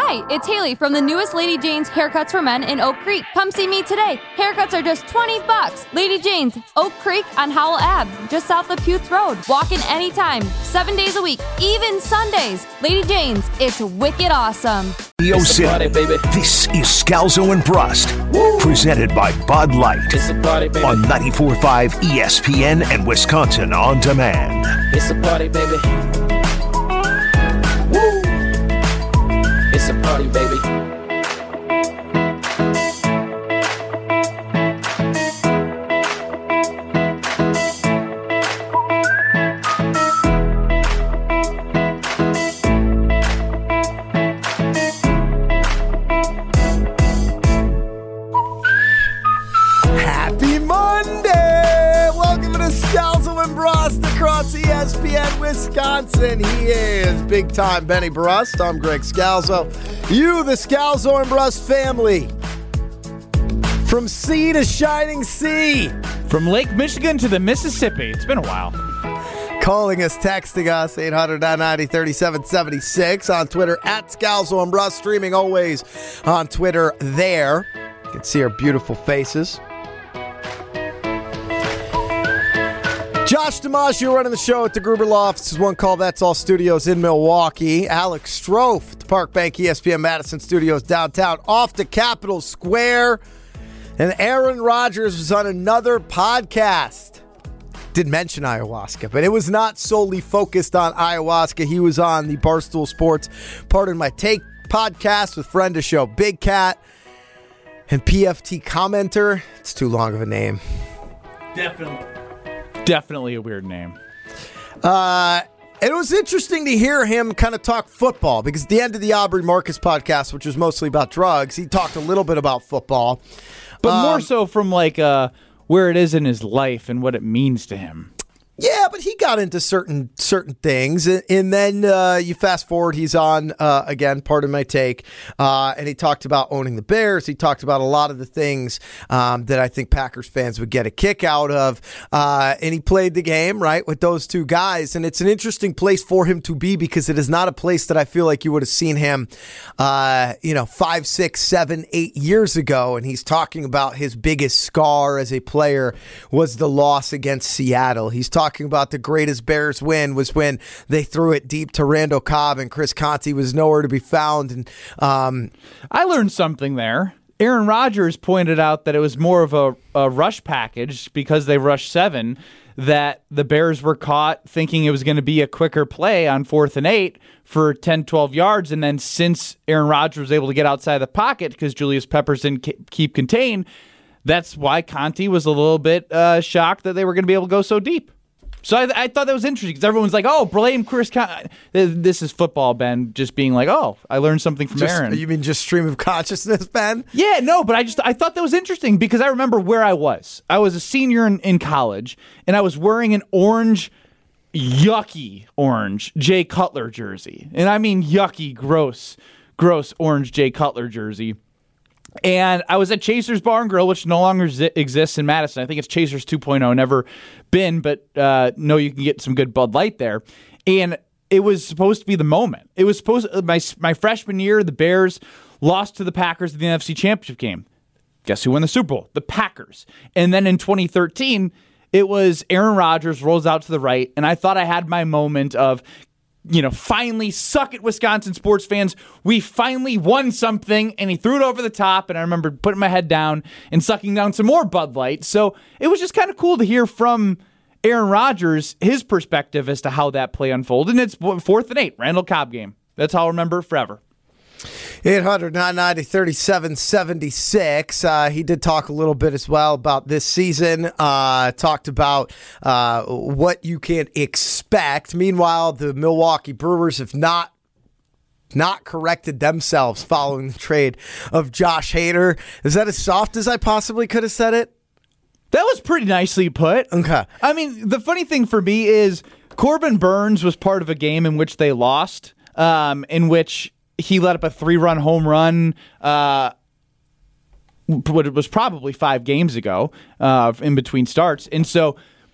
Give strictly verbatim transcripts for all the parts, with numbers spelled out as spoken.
Hi, it's Haley from the newest Lady Jane's Haircuts for Men in Oak Creek. Come see me today. Haircuts are just twenty bucks. Lady Jane's, Oak Creek on Howell Ave, just south of Puth Road. Walk in anytime, seven days a week, even Sundays. Lady Jane's, it's wicked awesome. It's party, baby. This is Scalzo and Brust, Woo. Presented by Bud Light. It's a party, baby. On ninety-four point five E S P N and Wisconsin On Demand. It's a party, baby. Woo! It's a party, baby. Happy Monday! Welcome to the Scalzo and Brust across E S P N Wisconsin. He is big time Benny Brust. I'm Greg Scalzo. You, the Scalzo and Brust family. From sea to shining sea. From Lake Michigan to the Mississippi. It's been a while. Calling us, texting us, eight hundred, nine ninety, thirty-seven seventy-six. On Twitter, at Scalzo and Brust. Streaming always on Twitter there. You can see our beautiful faces. Josh DiMaggio running the show at the Gruber Loft. This is One Call, That's All Studios in Milwaukee. Alex Strofe, the Park Bank E S P N Madison Studios downtown, off to Capitol Square. And Aaron Rodgers was on another podcast. Did mention ayahuasca, but it was not solely focused on ayahuasca. He was on the Barstool Sports Pardon My Take podcast with friend of show Big Cat and P F T commenter. It's too long of a name. Definitely. Definitely a weird name. Uh, it was interesting to hear him kind of talk football because at the end of the Aubrey Marcus podcast, which was mostly about drugs, he talked a little bit about football. But um, more so from like uh, where it is in his life and what it means to him. Yeah, but he got into certain certain things, and then uh, you fast forward, he's on, uh, again, Pardon My Take, uh, and he talked about owning the Bears. He talked about a lot of the things um, that I think Packers fans would get a kick out of, uh, and he played the game, right, with those two guys, and it's an interesting place for him to be because it is not a place that I feel like you would have seen him, uh, you know, five, six, seven, eight years ago, and he's talking about his biggest scar as a player was the loss against Seattle. He's talking Talking about the greatest Bears win was when they threw it deep to Randall Cobb and Chris Conte was nowhere to be found. And um, I learned something there. Aaron Rodgers pointed out that it was more of a, a rush package because they rushed seven, that the Bears were caught thinking it was going to be a quicker play on fourth and eight for ten, twelve yards. And then since Aaron Rodgers was able to get outside the pocket because Julius Peppers didn't keep contained, that's why Conte was a little bit uh, shocked that they were going to be able to go so deep. So I, I thought that was interesting because everyone's like, oh, blame Chris Con-. This is football, Ben, just being like, oh, I learned something from just, Aaron. You mean just stream of consciousness, Ben? Yeah, no, but I just I thought that was interesting because I remember where I was. I was a senior in, in college, and I was wearing an orange, yucky orange Jay Cutler jersey. And I mean yucky, gross, gross orange Jay Cutler jersey. And I was at Chaser's Bar and Grill, which no longer zi- exists in Madison. I think it's Chaser's two point oh, never been, but uh, know you can get some good Bud Light there. And it was supposed to be the moment. It was supposed to, my my freshman year, the Bears lost to the Packers in the N F C Championship game. Guess who won the Super Bowl? The Packers. And then in twenty thirteen, it was Aaron Rodgers rolls out to the right, and I thought I had my moment of, you know, finally suck it, Wisconsin sports fans. We finally won something, and he threw it over the top, and I remember putting my head down and sucking down some more Bud Light. So it was just kind of cool to hear from Aaron Rodgers, his perspective as to how that play unfolded. And it's fourth and eight, Randall Cobb game. That's how I'll remember it forever. eight hundred, nine ninety, thirty-seven seventy-six. Uh, he did talk a little bit as well about this season. Uh, talked about uh, what you can expect. Meanwhile, the Milwaukee Brewers have not not corrected themselves following the trade of Josh Hader. Is that as soft as I possibly could have said it? That was pretty nicely put. Okay. I mean, the funny thing for me is Corbin Burns was part of a game in which they lost, um, in which he let up a three-run home run, uh, what it was probably five games ago, uh, in between starts. And so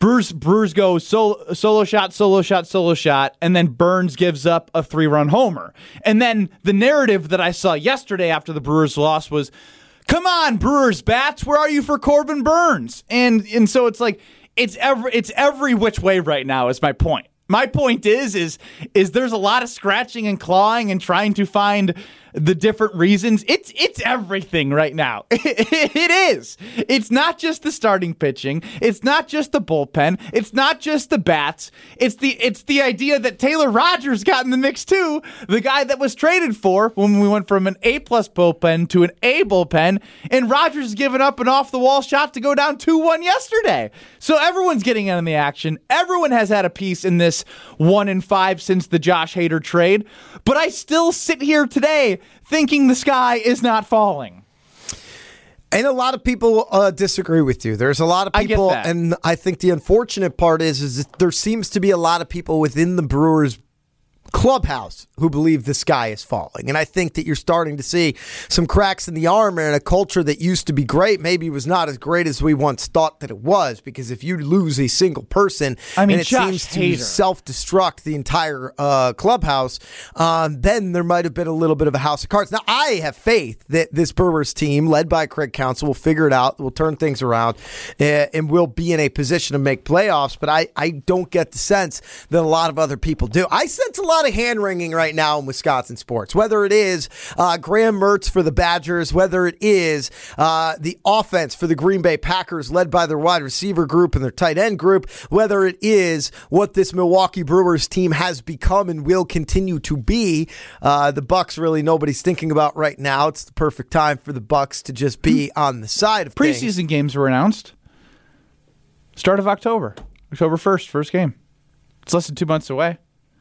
Brewers, Brewers go solo, solo shot, solo shot, solo shot, and then Burns gives up a three-run homer. And then the narrative that I saw yesterday after the Brewers loss was, come on, Brewers bats, where are you for Corbin Burns? And and so it's like, it's every, it's every which way right now is my point. My point is, is, is there's a lot of scratching and clawing and trying to find the different reasons. It's it's everything right now. It is. It's not just the starting pitching. It's not just the bullpen. It's not just the bats. It's the it's the idea that Taylor Rogers got in the mix too. The guy that was traded for when we went from an A plus bullpen to an A bullpen, and Rogers has given up an off the wall shot to go down two one yesterday. So everyone's getting in on the action. Everyone has had a piece in this one in five since the Josh Hader trade. But I still sit here today thinking the sky is not falling. And a lot of people uh, disagree with you. There's a lot of people, I get that. And I think the unfortunate part is, is that there seems to be a lot of people within the Brewers clubhouse who believe the sky is falling. And I think that you're starting to see some cracks in the armor, and a culture that used to be great maybe was not as great as we once thought that it was, because if you lose a single person, I mean, and it Josh seems to Hader. self-destruct the entire uh, clubhouse, um, then there might have been a little bit of a house of cards. Now, I have faith that this Brewers team, led by Craig Counsell, will figure it out, will turn things around, uh, and will be in a position to make playoffs, but I, I don't get the sense that a lot of other people do. I sense a lot of hand-wringing right now in Wisconsin sports, whether it is uh, Graham Mertz for the Badgers, whether it is uh, the offense for the Green Bay Packers led by their wide receiver group and their tight end group, whether it is what this Milwaukee Brewers team has become and will continue to be. Uh, the Bucks, really nobody's thinking about right now. It's the perfect time for the Bucks to just be on the side of things. Preseason games were announced. Start of October. October first, first game. It's less than two months away.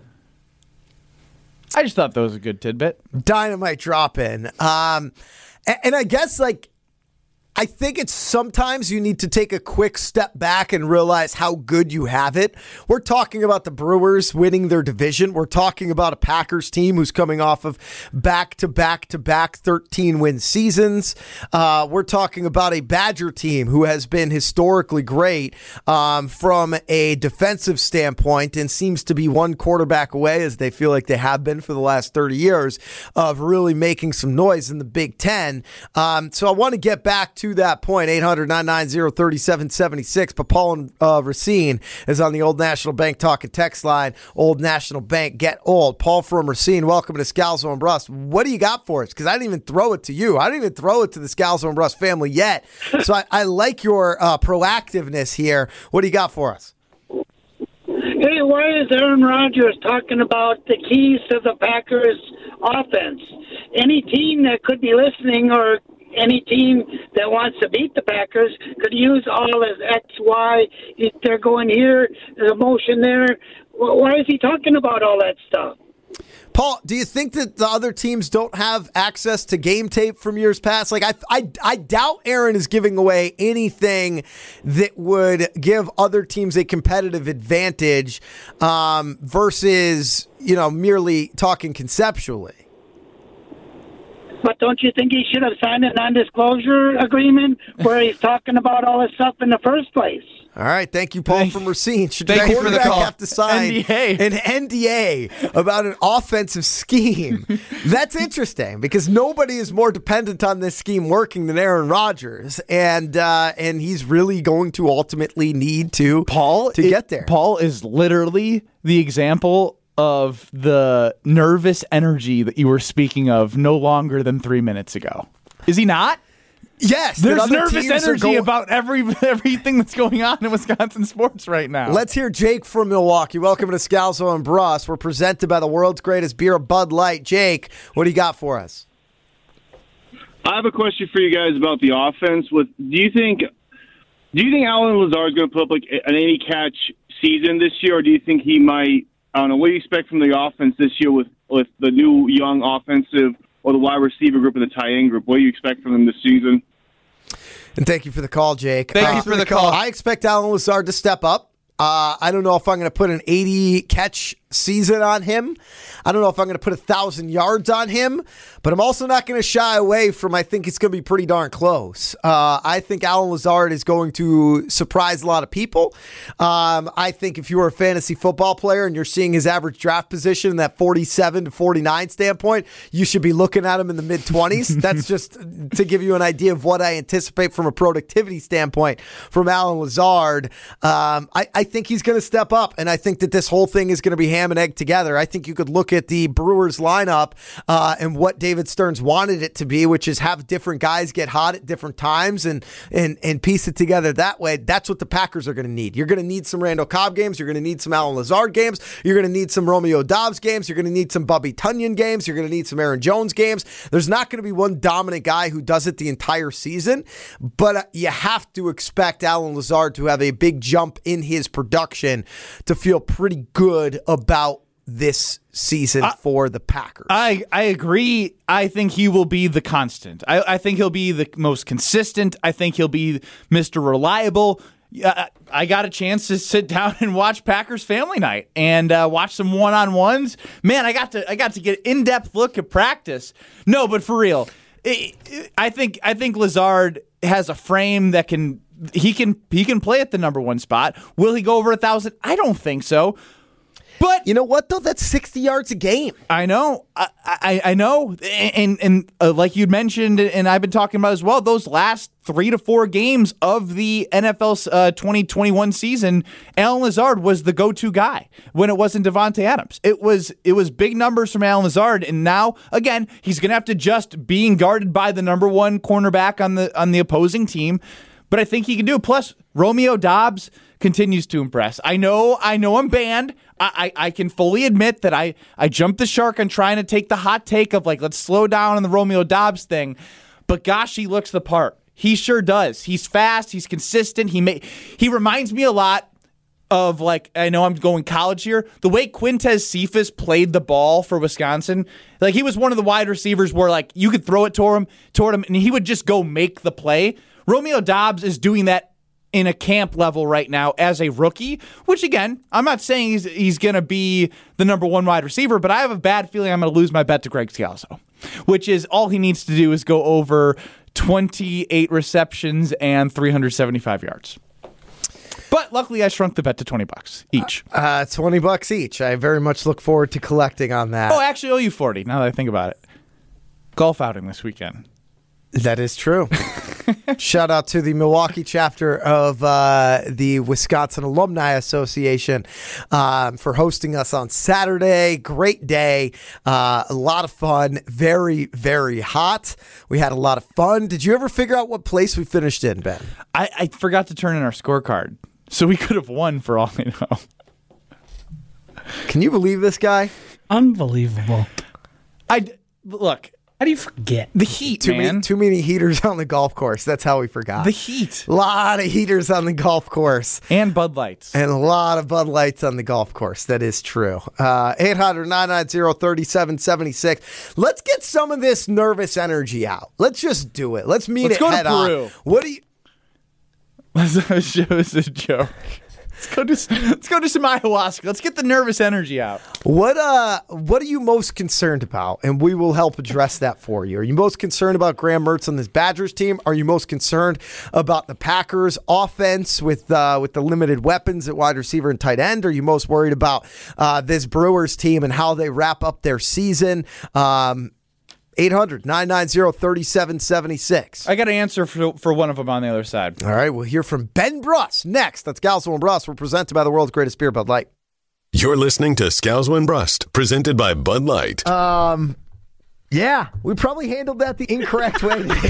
I just thought that was a good tidbit. Dynamite drop in. Um, and, and I guess, like, I think it's sometimes you need to take a quick step back and realize how good you have it. We're talking about the Brewers winning their division. We're talking about a Packers team who's coming off of back-to-back-to-back thirteen-win seasons. Uh, we're talking about a Badger team who has been historically great um, from a defensive standpoint and seems to be one quarterback away, as they feel like they have been for the last thirty years, of really making some noise in the Big Ten. Um, so I want to get back to to that point. Eight hundred, nine nine zero, three seven seven six. But Paul and uh, Racine is on the Old National Bank talking text line. Old National Bank, get old. Paul from Racine, welcome to Scalzo and Brust. What do you got for us? Because I didn't even throw it to you. I didn't even throw it to the Scalzo and Brust family yet. So I, I like your uh, proactiveness here. What do you got for us? Hey, why is Aaron Rodgers talking about the keys to the Packers offense? Any team that could be listening, or any team that wants to beat the Packers, could use all as X, Y. They're going here, there's a motion there. Why is he talking about all that stuff? Paul, do you think that the other teams don't have access to game tape from years past? Like, I, I, I doubt Aaron is giving away anything that would give other teams a competitive advantage um, versus, you know, merely talking conceptually. But don't you think he should have signed a non-disclosure agreement where he's talking about all this stuff in the first place? All right, thank you, Paul Thank, from Racine. Should thank the you for the quarterback call. have to sign N D A. an N D A about an offensive scheme? That's interesting because nobody is more dependent on this scheme working than Aaron Rodgers, and uh, and he's really going to ultimately need to Paul to it, get there. Paul is literally the example of the nervous energy that you were speaking of no longer than three minutes ago. Is he not? Yes, that There's other nervous teams are energy going- about every everything that's going on in Wisconsin sports right now. Let's hear Jake from Milwaukee. Welcome to Scalzo and Brust. We're presented by the world's greatest beer, Bud Light. Jake, what do you got for us? I have a question for you guys about the offense. With do you think do you think Alan Lazard is going to put up like an eighty catch season this year, or do you think he might? I don't know. What do you expect from the offense this year with with the new young offensive or the wide receiver group and the tight end group? What do you expect from them this season? And thank you for the call, Jake. Thank you for the call. I expect Alan Lazard to step up. Uh, I don't know if I'm going to put an eighty catch season on him. I don't know if I'm going to put a thousand yards on him, but I'm also not going to shy away from, I think it's going to be pretty darn close. Uh, I think Allen Lazard is going to surprise a lot of people. Um, I think if you are a fantasy football player and you're seeing his average draft position in that forty-seven to forty-nine standpoint, you should be looking at him in the mid twenties. That's just to give you an idea of what I anticipate from a productivity standpoint from Allen Lazard. Um, I, I think he's going to step up, and I think that this whole thing is going to be ham and egg together. I think you could look at the Brewers lineup uh, and what David Stearns wanted it to be, which is have different guys get hot at different times and and and piece it together that way. That's what the Packers are going to need. You're going to need some Randall Cobb games. You're going to need some Allen Lazard games. You're going to need some Romeo Doubs games. You're going to need some Bubby Tunyon games. You're going to need some Aaron Jones games. There's not going to be one dominant guy who does it the entire season, but you have to expect Allen Lazard to have a big jump in his production to feel pretty good about this season I, for the Packers. I, I agree. I think he will be the constant. I, I think he'll be the most consistent. I think he'll be Mister Reliable. Uh, I got a chance to sit down and watch Packers Family Night and uh, watch some one-on-ones. Man, I got to I got to get an in-depth look at practice. No, but for real, it, it, I think I think Lazard has a frame that can he can he can play at the number one spot. Will he go over a thousand? I don't think so. But you know what, though? That's sixty yards a game. I know. I, I, I know. And, and uh, like you'd mentioned, and I've been talking about as well, those last three to four games of the N F L uh, twenty twenty-one season, Allen Lazard was the go-to guy when it wasn't Devontae Adams. It was it was big numbers from Allen Lazard, and now, again, he's going to have to adjust being guarded by the number one cornerback on the on the opposing team. But I think he can do it. Plus, Romeo Doubs continues to impress. I know, I know I'm banned. I, I, I can fully admit that I, I jumped the shark on trying to take the hot take of like, let's slow down on the Romeo Doubs thing. But gosh, he looks the part. He sure does. He's fast. He's consistent. He may, he reminds me a lot of, like, I know I'm going college here, the way Quintez Cephas played the ball for Wisconsin. Like, he was one of the wide receivers where, like, you could throw it toward him, toward him and he would just go make the play. Romeo Doubs is doing that in a camp level right now as a rookie, which, again, I'm not saying he's he's going to be the number one wide receiver, but I have a bad feeling I'm going to lose my bet to Greg Scalzo, which is all he needs to do is go over twenty-eight receptions and three hundred seventy-five yards. But luckily, I shrunk the bet to twenty bucks each. Uh, twenty bucks each. I very much look forward to collecting on that. Oh, I actually owe you forty now that I think about it. Golf outing this weekend. That is true. Shout out to the Milwaukee chapter of uh, the Wisconsin Alumni Association um, for hosting us on Saturday. Great day. Uh, a lot of fun. Very, very hot. We had a lot of fun. Did you ever figure out what place we finished in, Ben? I, I forgot to turn in our scorecard, so we could have won for all I know. Can you believe this guy? Unbelievable. I look. How do you forget? The heat, too man. Many, too many heaters on the golf course. That's how we forgot. The heat. A lot of heaters on the golf course. And Bud Lights. And a lot of Bud Lights on the golf course. That is true. Uh, eight hundred, nine nine zero, three seven seven six. Let's get some of this nervous energy out. Let's just do it. Let's meet Let's it go head to Peru. on. What do you... It was a joke. Let's go do let's go do some ayahuasca. Let's get the nervous energy out. What uh what are you most concerned about? And we will help address that for you. Are you most concerned about Graham Mertz on this Badgers team? Are you most concerned about the Packers offense with uh, with the limited weapons at wide receiver and tight end? Are you most worried about uh, this Brewers team and how they wrap up their season? Um eight hundred, nine nine zero, three seven seven six. I got an answer for, for one of them on the other side. All right, we'll hear from Ben Bruss next. That's Scalzo and Bruss. We're presented by the world's greatest beer, Bud Light. You're listening to Scalzo and Brust, presented by Bud Light. Um, yeah, we probably handled that the incorrect way today,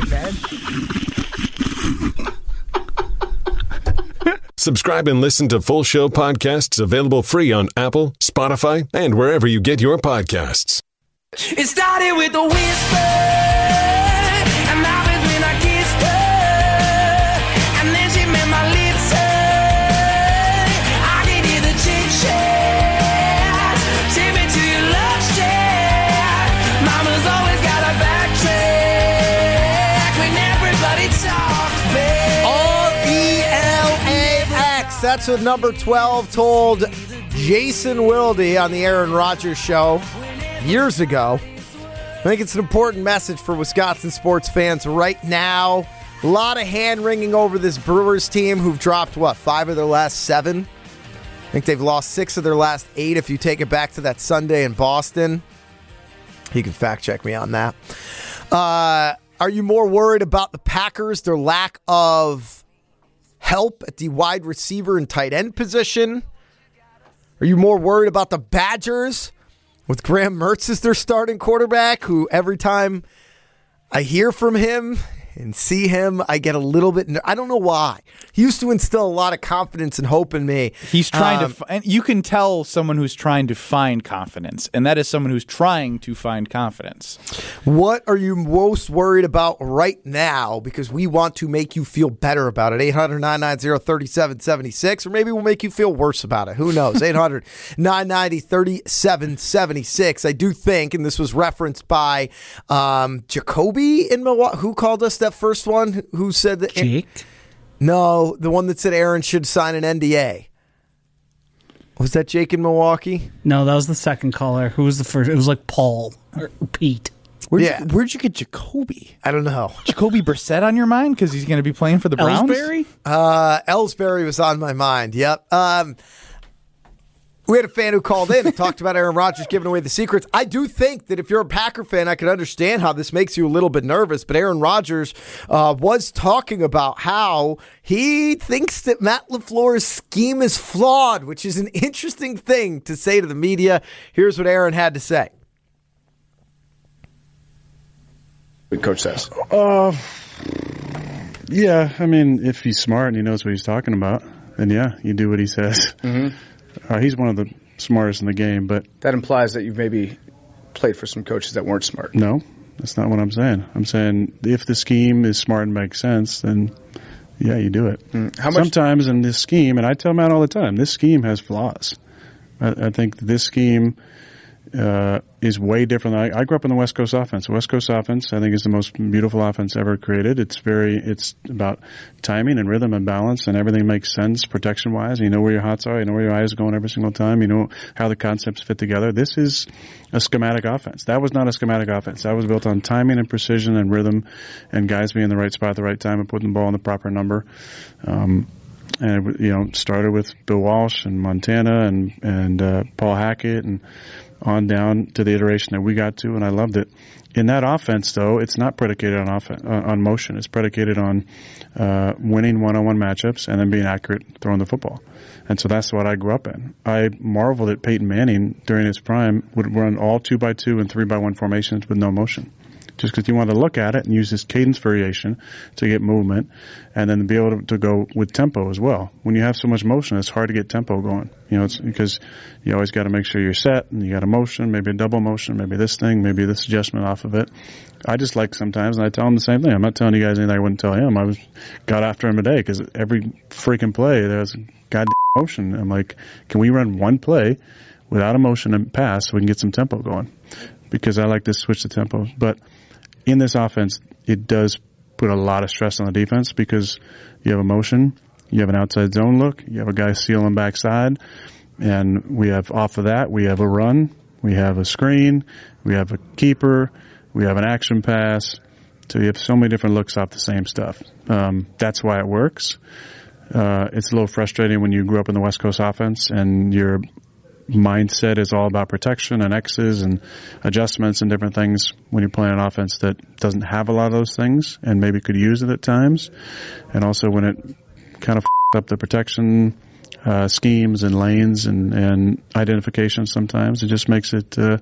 Ben. Subscribe and listen to full show podcasts available free on Apple, Spotify, and wherever you get your podcasts. It started with a whisper, and that was when I kissed her, and then she made my lips hurt. I could hear the chit-chat, take me to your love shack. Mama's always got a backtrack when everybody talks, babe. R E L A X. That's what number twelve told Jason Wilde on the Aaron Rodgers Show years ago. I think it's an important message for Wisconsin sports fans right now. A lot of hand-wringing over this Brewers team who've dropped, what, five of their last seven? I think they've lost six of their last eight if you take it back to that Sunday in Boston. You can fact-check me on that. Uh, are you more worried about the Packers, their lack of help at the wide receiver and tight end position? Are you more worried about the Badgers with Graham Mertz as their starting quarterback, who every time I hear from him and see him, I get a little bit, I don't know why. He used to instill a lot of confidence and hope in me. He's trying um, to, and you can tell someone who's trying to find confidence, and that is someone who's trying to find confidence. What are you most worried about right now? Because we want to make you feel better about it. eight hundred, nine nine zero, three seven seven six, or maybe we'll make you feel worse about it. Who knows? eight hundred, nine nine zero, three seven seven six. I do think, and this was referenced by um, Jacoby in Milwaukee. Who called us that first one? Who said that? Jake? No, the one that said Aaron should sign an N D A. Was that Jake in Milwaukee? No, that was the second caller. Who was the first? It was like Paul or Pete. Where'd, Yeah. you, where'd you get Jacoby? I don't know. Jacoby Brissett on your mind because he's going to be playing for the Browns? Ellsbury? Uh, Ellsbury was on my mind. Yep. Um, we had a fan who called in and talked about Aaron Rodgers giving away the secrets. I do think that if you're a Packer fan, I can understand how this makes you a little bit nervous. But Aaron Rodgers uh, was talking about how he thinks that Matt LaFleur's scheme is flawed, which is an interesting thing to say to the media. Here's what Aaron had to say. What coach says. Uh, yeah, I mean, if he's smart and he knows what he's talking about, then yeah, you do what he says. Mm-hmm. Uh, he's one of the smartest in the game, but That implies that you've maybe played for some coaches that weren't smart. no, that's not what I'm saying. I'm saying if the scheme is smart and makes sense, then yeah, you do it. Mm. How much- Sometimes in this scheme, and I tell Matt all the time, this scheme has flaws. I, I think this scheme uh, is way different. I, I grew up in the West Coast offense. The West Coast offense, I think, is the most beautiful offense ever created. It's very, it's about timing and rhythm and balance, and everything makes sense protection-wise. You know where your hots are. You know where your eyes are going every single time. You know how the concepts fit together. This is a schematic offense. That was not a schematic offense. That was built on timing and precision and rhythm and guys being in the right spot at the right time and putting the ball in the proper number. Um, and, you know, started with Bill Walsh and Montana and, and uh, Paul Hackett and on down to the iteration that we got to, and I loved it. In that offense, though, it's not predicated on off- on motion. It's predicated on uh, winning one-on-one matchups and then being accurate throwing the football. And so that's what I grew up in. I marveled at Peyton Manning during his prime would run all two-by-two and three-by-one formations with no motion. Just because you want to look at it and use this cadence variation to get movement and then be able to, to go with tempo as well. When you have so much motion, it's hard to get tempo going. You know, it's because you always got to make sure you're set and you got a motion, maybe a double motion, maybe this thing, maybe this adjustment off of it. I just like sometimes, and I tell him the same thing. I'm not telling you guys anything I wouldn't tell him. I was got after him today because every freaking play there's goddamn motion. I'm like, can we run one play without a motion and pass so we can get some tempo going? Because I like to switch the tempo. But in this offense, it does put a lot of stress on the defense because you have a motion, you have an outside zone look, you have a guy sealing backside, and we have off of that, we have a run, we have a screen, we have a keeper, we have an action pass. So you have so many different looks off the same stuff. Um, that's why it works. Uh, it's a little frustrating when you grew up in the West Coast offense and you're mindset is all about protection and X's and adjustments and different things when you're playing an offense that doesn't have a lot of those things and maybe could use it at times. And also when it kind of f- up the protection uh, schemes and lanes and, and identification sometimes, it just makes it, uh,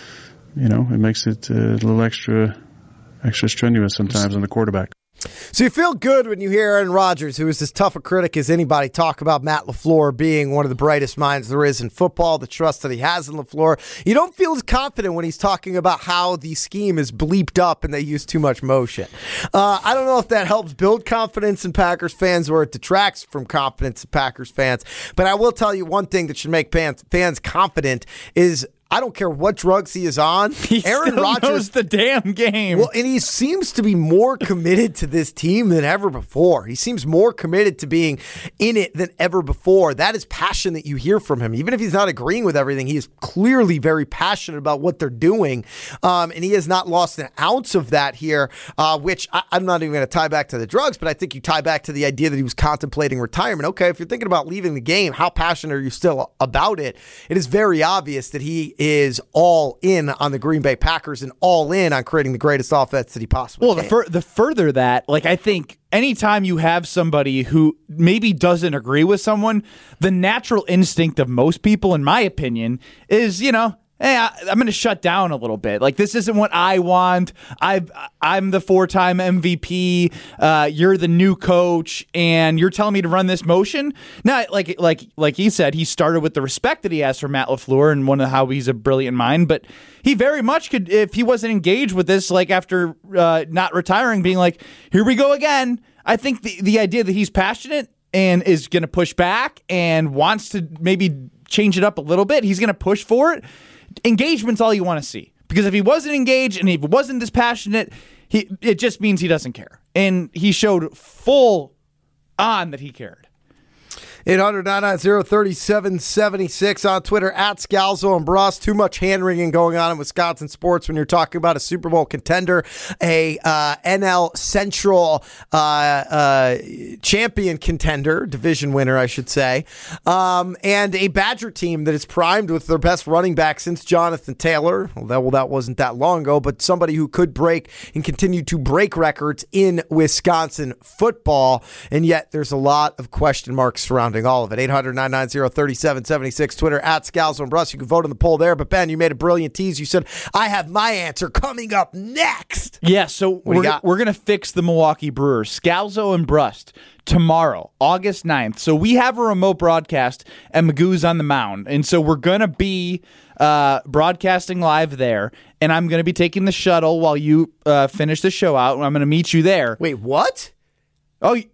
you know, it makes it uh, a little extra, extra strenuous sometimes on the quarterback. So you feel good when you hear Aaron Rodgers, who is as tough a critic as anybody, talk about Matt LaFleur being one of the brightest minds there is in football, the trust that he has in LaFleur. You don't feel as confident when he's talking about how the scheme is bleeped up and they use too much motion. Uh, I don't know if that helps build confidence in Packers fans or it detracts from confidence in Packers fans, but I will tell you one thing that should make fans, fans confident is I don't care what drugs he is on. He Aaron still Rodgers knows the damn game. Well, and he seems to be more committed to this team than ever before. He seems more committed to being in it than ever before. That is passion that you hear from him. Even if he's not agreeing with everything, he is clearly very passionate about what they're doing. Um, and he has not lost an ounce of that here, uh, which I, I'm not even going to tie back to the drugs, but I think you tie back to the idea that he was contemplating retirement. Okay, if you're thinking about leaving the game, how passionate are you still about it? It is very obvious that he is all in on the Green Bay Packers and all in on creating the greatest offense that he possibly well, can. the, fur- the further that, like, I think anytime you have somebody who maybe doesn't agree with someone, the natural instinct of most people, in my opinion, is, you know, hey, I, I'm going to shut down a little bit. Like, this isn't what I want. I've, I'm the four-time M V P. Uh, you're the new coach, and you're telling me to run this motion? Now, like, like, like he said, he started with the respect that he has for Matt LaFleur and one of how he's a brilliant mind. But he very much could, if he wasn't engaged with this, like after uh, not retiring, being like, here we go again. I think the the idea that he's passionate and is going to push back and wants to maybe change it up a little bit, he's going to push for it. Engagement's all you want to see, because if he wasn't engaged and if he wasn't this passionate, he it just means he doesn't care, and he showed full on that he cared. eight hundred, nine nine zero, three seven seven six on Twitter, at Scalzo and Bross. Too much hand-wringing going on in Wisconsin sports when you're talking about a Super Bowl contender, a uh, N L Central uh, uh, champion contender, division winner, I should say, um, and a Badger team that is primed with their best running back since Jonathan Taylor. Well that, well, that wasn't that long ago, but somebody who could break and continue to break records in Wisconsin football, and yet there's a lot of question marks surrounding all of it. eight hundred, nine nine zero, three seven seven six, Twitter, at Scalzo and Bruss. You can vote in the poll there. But Ben, you made a brilliant tease. You said, I have my answer coming up next. Yeah, so What do you we're, got? we're going to fix the Milwaukee Brewers. Scalzo and Brust tomorrow, August ninth. So we have a remote broadcast and Magoo's on the mound. And so we're going to be uh, broadcasting live there. And I'm going to be taking the shuttle while you uh, finish the show out. And I'm going to meet you there. Wait, what? Oh, y-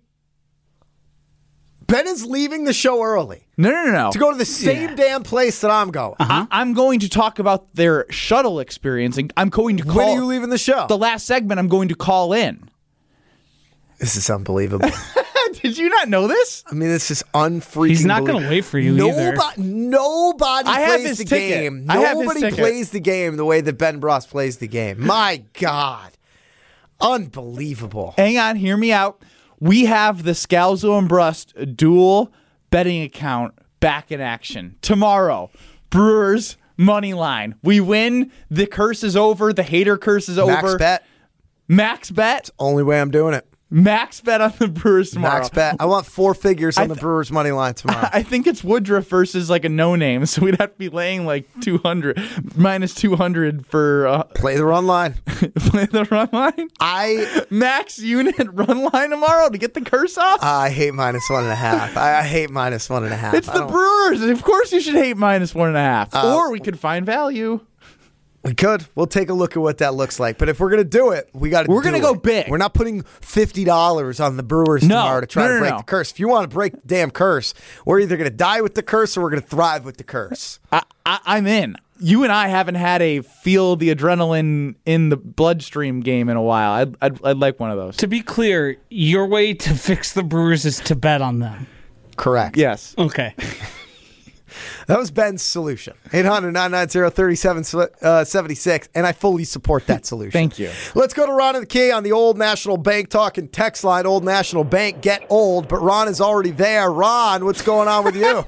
Ben is leaving the show early. No, no, no, no. To go to the same yeah. damn place that I'm going. Uh-huh. I- I'm going to talk about their shuttle experience. And I'm going to call. When are you leaving the show? The last segment, I'm going to call in. This is unbelievable. Did you not know this? I mean, this is unfreaking. He's not going to wait for you nobody, either. Nobody I have plays his the ticket. game. I have his Nobody ticket. plays the game the way that Ben Bross plays the game. My God. Unbelievable. Hang on, hear me out. We have the Scalzo and Brust dual betting account back in action tomorrow. Brewers money line. We win. The curse is over. The hater curse is over. Max bet. Max bet. Only way I'm doing it. Max bet on the Brewers tomorrow. Max bet. I want four figures on th- the Brewers money line tomorrow. I think it's Woodruff versus like a no name, so we'd have to be laying like two hundred minus two hundred for uh, play the run line. Play the run line. I max unit run line tomorrow to get the curse off. I hate minus one and a half. I, I hate minus one and a half. It's the Brewers. Of course, you should hate minus one and a half, uh, or we could find value. We could. We'll take a look at what that looks like. But if we're going to do it, we got to We're going to go big. We're not putting fifty dollars on the Brewers no. tomorrow to try no, to no, break no. the curse. If you want to break the damn curse, we're either going to die with the curse or we're going to thrive with the curse. I, I, I'm in. You and I haven't had a feel the adrenaline in the bloodstream game in a while. I'd, I'd, I'd like one of those. To be clear, your way to fix the Brewers is to bet on them. Correct. Yes. Okay. That was Ben's solution. eight hundred, nine nine zero, three seven seven six, and I fully support that solution. Thank you. Let's go to Ron and the Key on the Old National Bank talking text line. Old National Bank, get old, but Ron is already there. Ron, what's going on with you?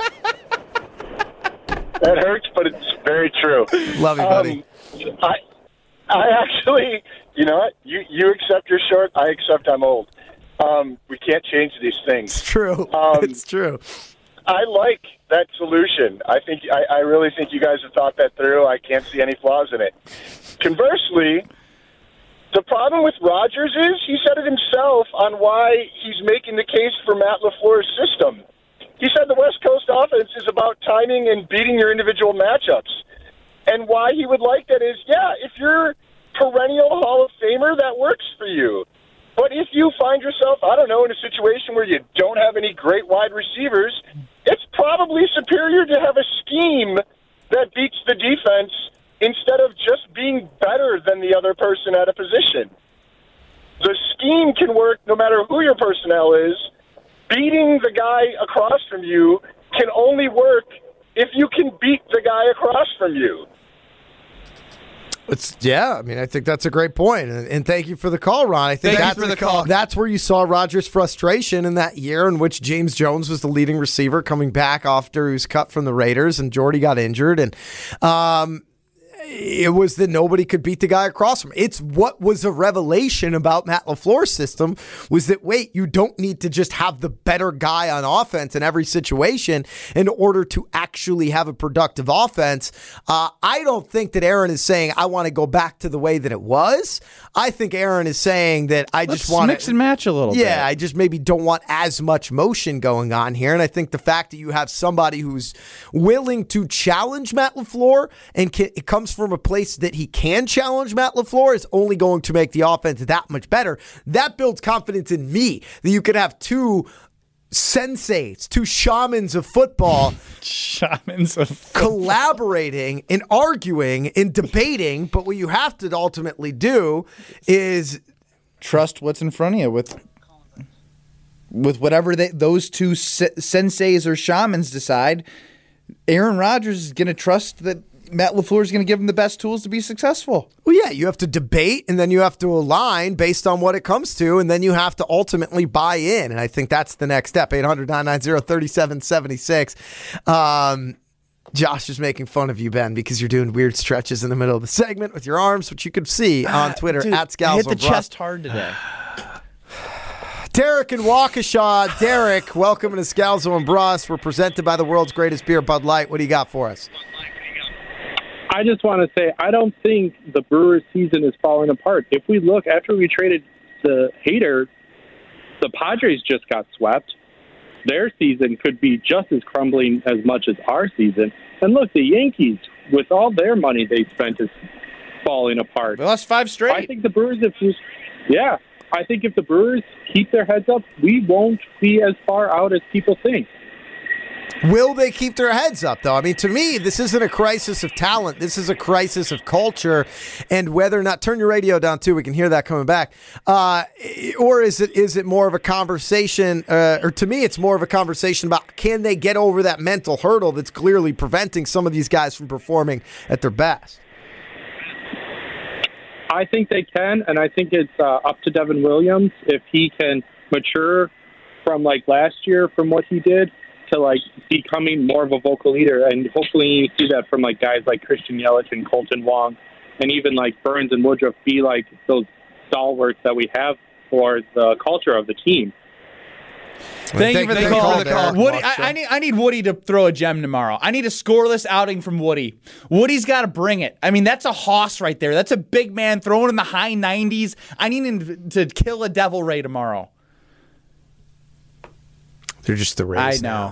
That hurts, but it's very true. Love you, buddy. Um, I, I actually, you know what? You you accept you're short. I accept I'm old. Um, we can't change these things. It's true. Um, it's true. I like that solution. I think I, I really think you guys have thought that through. I can't see any flaws in it. Conversely, the problem with Rodgers is he said it himself on why he's making the case for Matt LaFleur's system. He said the West Coast offense is about timing and beating your individual matchups. And why he would like that is, yeah, if you're perennial Hall of Famer, that works for you. But if you find yourself, I don't know, in a situation where you don't have any great wide receivers, it's probably superior to have a scheme that beats the defense instead of just being better than the other person at a position. The scheme can work no matter who your personnel is. Beating the guy across from you can only work if you can beat the guy across from you. It's yeah. I mean, I think that's a great point, and, and thank you for the call, Ron. I think Thank you that's for the call. That's where you saw Rodgers' frustration in that year in which James Jones was the leading receiver coming back after he was cut from the Raiders, and Jordy got injured, and um, it was that nobody could beat the guy across from him. It's what was a revelation about Matt LaFleur's system was that, wait, you don't need to just have the better guy on offense in every situation in order to actually have a productive offense. Uh, I don't think that Aaron is saying, I want to go back to the way that it was. I think Aaron is saying that I Let's just want mix and match a little bit. Yeah, I just maybe don't want as much motion going on here. And I think the fact that you have somebody who's willing to challenge Matt LaFleur and can, it comes from a place that he can challenge Matt LaFleur is only going to make the offense that much better. That builds confidence in me that you could have two senseis, two shamans of football, shamans of football. collaborating and arguing and debating. But what you have to ultimately do is trust what's in front of you with with whatever they, those two se- senseis or shamans decide. Aaron Rodgers is going to trust that Matt LaFleur is going to give him the best tools to be successful. Well, yeah, you have to debate, and then you have to align based on what it comes to, and then you have to ultimately buy in, and I think that's the next step. eight hundred, nine nine zero, three seven seven six. Um, Josh is making fun of you, Ben, because you're doing weird stretches in the middle of the segment with your arms, which you can see on Twitter, Dude, at Scalzo. I hit the Brust. chest hard today. Derek and Waukesha. Derek, welcome to Scalzo and Brust. We're presented by the world's greatest beer, Bud Light. What do you got for us? I just want to say I don't think the Brewers' season is falling apart. If we look, after we traded the Hader, the Padres just got swept. Their season could be just as crumbling as much as our season. And look, the Yankees, with all their money they spent, is falling apart. They lost five straight. I think the Brewers, if we, yeah, I think if the Brewers keep their heads up, we won't be as far out as people think. Will they keep their heads up, though? I mean, to me, this isn't a crisis of talent. This is a crisis of culture, and whether or not, turn your radio down, too. We can hear that coming back. Uh, or is it is it more of a conversation, uh, or to me, it's more of a conversation about can they get over that mental hurdle that's clearly preventing some of these guys from performing at their best? I think they can, and I think it's uh, up to Devin Williams if he can mature from, like, last year from what he did to, like, becoming more of a vocal leader. And hopefully you see that from, like, guys like Christian Yelich and Colton Wong, and even, like, Burns and Woodruff be, like, those stalwarts that we have for the culture of the team. Thank, Thank you for the call. For the call. Woody, I, I need I need Woody to throw a gem tomorrow. I need a scoreless outing from Woody. Woody's got to bring it. I mean, that's a hoss right there. That's a big man throwing in the high nineties. I need him to kill a Devil Ray tomorrow. They're just the Rays. I know.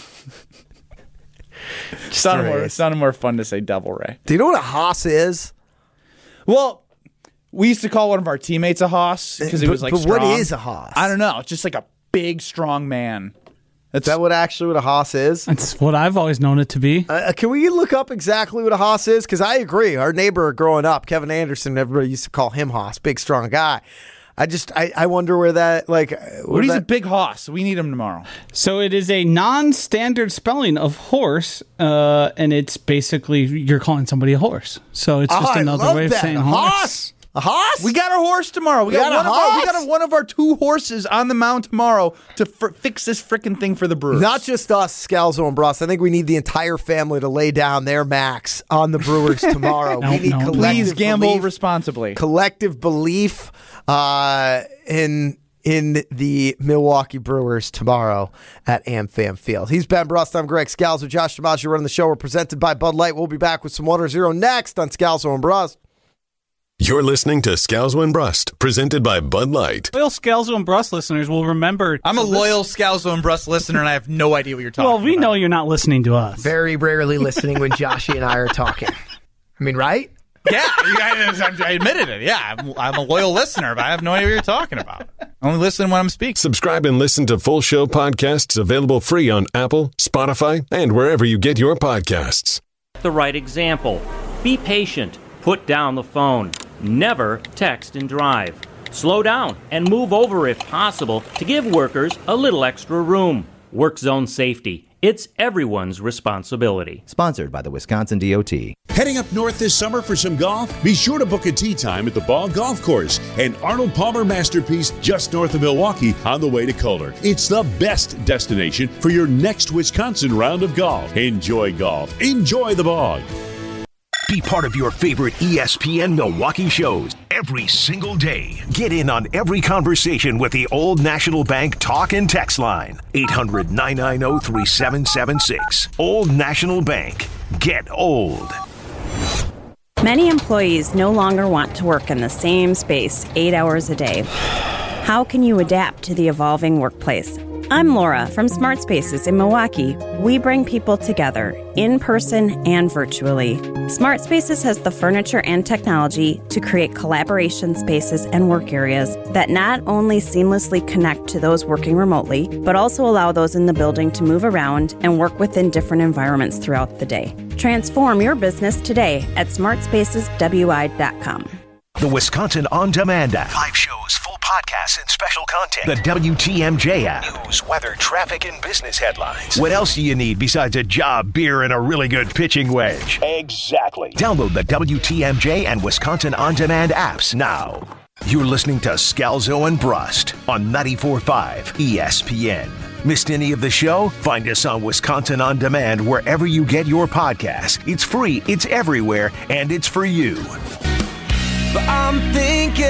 sounded, more, sounded more fun to say Devil Ray. Do you know what a hoss is? Well, we used to call one of our teammates a hoss because he was like But strong. what is a hoss? I don't know. It's just like a big, strong man. That's, is that what actually what a hoss is? That's what I've always known it to be. Uh, can we look up exactly what a hoss is? Because I agree. Our neighbor growing up, Kevin Anderson, everybody used to call him Hoss, big, strong guy. I just, I, I wonder where that, like... Woody's that... a big hoss. We need him tomorrow. So it is a non-standard spelling of horse, uh, and it's basically, you're calling somebody a horse. So it's just oh, another way of that. saying a horse. hoss. A hoss? We got our horse tomorrow. We, we got, got one of our, we got a, one of our two horses on the mound tomorrow to fr- fix this freaking thing for the Brewers. Not just us, Scalzo and Brust. I think we need the entire family to lay down their max on the Brewers tomorrow. no, we need no. collective Please gamble belief, responsibly. Collective belief uh, in in the Milwaukee Brewers tomorrow at AmFam Field. He's Ben Brust. I'm Greg Scalzo. Josh DiMaggio running the show. We're presented by Bud Light. We'll be back with some Water Zero next on Scalzo and Brust. You're listening to Scalzo and Brust, presented by Bud Light. Loyal Scalzo and Brust listeners will remember... I'm a loyal Scalzo and Brust listener, and I have no idea what you're talking about. Well, we about. know you're not listening to us. Very rarely listening when Joshy and I are talking. I mean, right? Yeah, I, I admitted it. Yeah, I'm, I'm a loyal listener, but I have no idea what you're talking about. I only listen when I'm speaking. Subscribe and listen to full show podcasts available free on Apple, Spotify, and wherever you get your podcasts. Set the right example. Be patient. Put down the phone. Never text and drive. Slow down and move over if possible to give workers a little extra room. Work zone safety. It's everyone's responsibility. Sponsored by the Wisconsin D O T. Heading up north this summer for some golf? Be sure to book a tee time at the Ball Golf Course, an Arnold Palmer masterpiece just north of Milwaukee on the way to Kohler. It's the best destination for your next Wisconsin round of golf. Enjoy golf. Enjoy the bog. Be part of your favorite E S P N Milwaukee shows every single day. Get in on every conversation with the Old National Bank talk and text line. eight hundred, nine nine zero, three seven seven six. Old National Bank. Get old. Many employees no longer want to work in the same space eight hours a day. How can you adapt to the evolving workplace? I'm Laura from Smart Spaces in Milwaukee. We bring people together, in person and virtually. Smart Spaces has the furniture and technology to create collaboration spaces and work areas that not only seamlessly connect to those working remotely, but also allow those in the building to move around and work within different environments throughout the day. Transform your business today at smart spaces w i dot com. The Wisconsin On Demand app. Live shows, full podcasts, and special content. The W T M J app. News, weather, traffic, and business headlines. What else do you need besides a job, beer, and a really good pitching wedge? Exactly. Download the W T M J and Wisconsin On Demand apps now. You're listening to Scalzo and Brust on ninety-four point five E S P N. Missed any of the show? Find us on Wisconsin On Demand wherever you get your podcasts. It's free, it's everywhere, and it's for you. But I'm thinking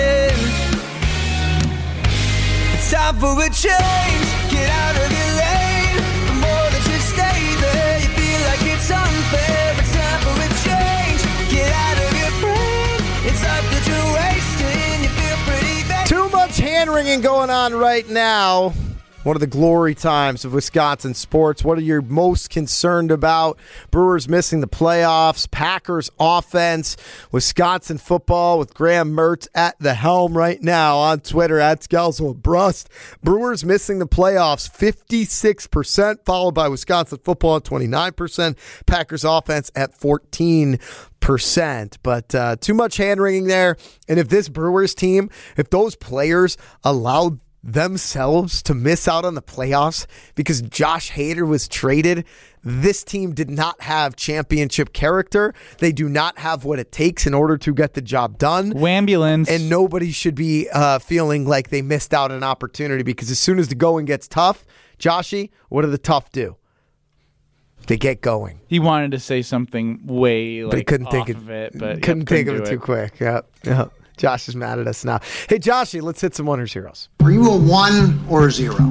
it's time for a change. Get out of your lane. The more that you stay there, you feel like it's unfair. It's time for a change. Get out of your brain. It's life that you're wasting. You feel pretty bad. Too much hand-wringing going on right now. One of the glory times of Wisconsin sports. What are you most concerned about? Brewers missing the playoffs, Packers offense, Wisconsin football with Graham Mertz at the helm right now on Twitter at Scalzo and Brust. Brewers missing the playoffs fifty-six percent, followed by Wisconsin football at twenty-nine percent, Packers offense at fourteen percent. But uh, too much hand-wringing there. And if this Brewers team, if those players allowed themselves to miss out on the playoffs because Josh Hader was traded, this team did not have championship character. They do not have what it takes in order to get the job done. Wambulance. And nobody should be uh, feeling like they missed out on an opportunity, because as soon as the going gets tough, Joshy, what do the tough do? They get going. He wanted to say something way like but he couldn't off think of it, but couldn't yep, think couldn't of it do too quick. Yep. Yep. Josh is mad at us now. Hey, Joshy, let's hit some one or zeros. Are you a one or a zero?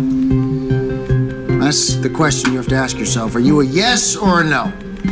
That's the question you have to ask yourself. Are you a yes or a no?